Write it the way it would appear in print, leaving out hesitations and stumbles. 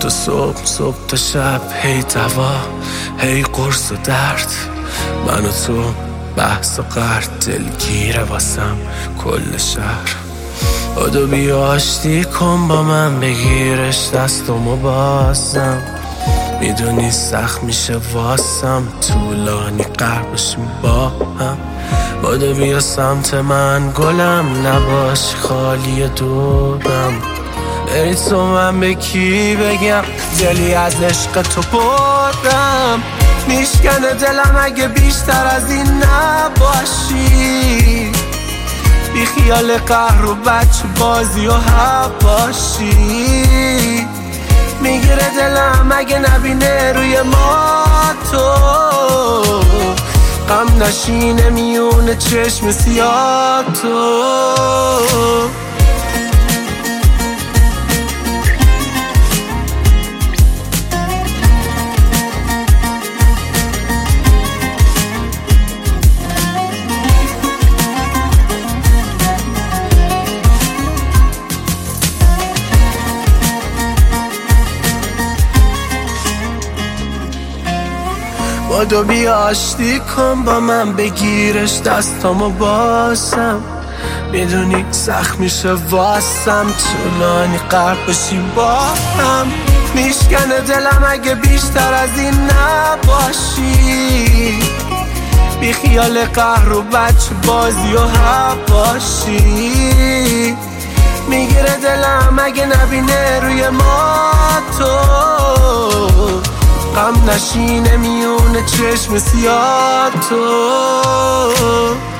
تو صبح تا شب، هی دوا هی قرص و درد، من و تو بحث و قرد، دلگیره واسم کل شهر. بادو بیا آشتی کن با من، بگیرش دستمو بازم، میدونی سخت میشه واسم، طولانی غرق بشیم با هم. بادو بیا سمت من گلم، نباش خالی دورم، بری تو من به کی بگم، دلی از عشق تو بردم، میشکنه دلم اگه بیشتر از این نباشی، بی خیال قهر و بچه بازی و حواشی، میگیره دلم اگه نبینه روی ما تو، غم نشینه میونه چشم سیاه تو. بادو بیا آشتی کن با من، بگیرش دستامو بازم، میدونی سخت میشه واسم، طولانی غرق بشیم با هم، میشکنه دلم اگه بیشتر از این نباشی، بی خیال قهر و بچه بازی و حواشی، میگیره دلم اگه نبینه روی ما تو، غم نشینه میونه چشم سیاه تو.